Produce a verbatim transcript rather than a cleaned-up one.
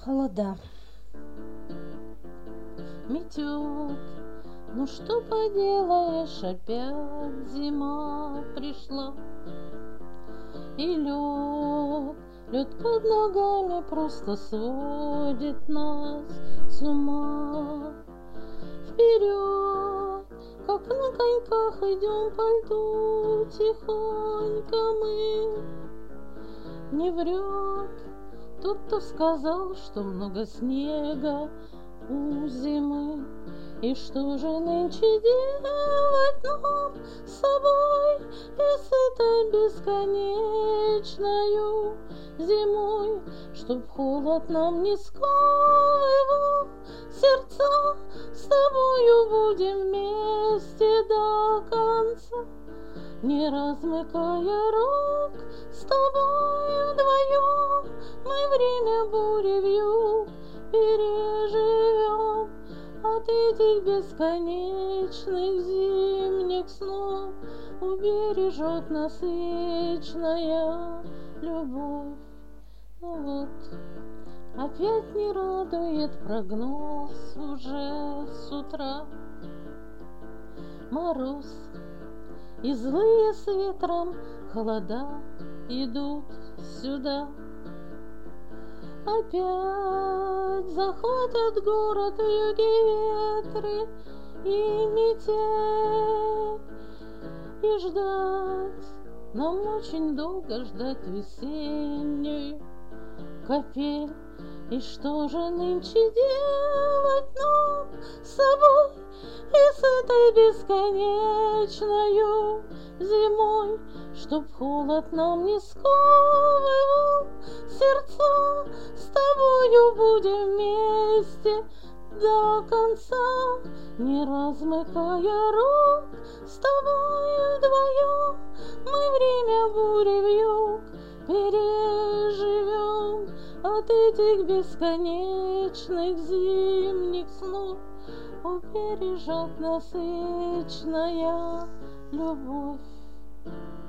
Холода. Метет, ну что поделаешь, опять зима пришла. И лед, лед под ногами просто сводит нас с ума. Вперед, как на коньках идем по льду, тихонько мы. Не врет тот, кто сказал, что много снега у зимы. И что же нынче делать нам с собой, и с этой бесконечною зимой, чтоб холод нам не сковывал сердца? С тобою будем вместе до конца, не размыкая рук. С тобой вдвоем мы время бури вьюг переживем. От этих бесконечных зимних снов убережет нас вечная любовь. Ну вот, опять не радует прогноз уже с утра. Мороз и злые с ветром холода идут сюда. Опять захватят город вьюги ветры и метель. И ждать, нам очень долго ждать весеннюю капель. И что же нынче делать нам с собой, и с этой бесконечною зимой, чтоб холод нам не сковывал сердца? С тобою будем вместе до конца, не размыкая рук. С тобой вдвоем мы время бури вьюг переживем. От этих бесконечных зимних снов убережет нас вечная любовь.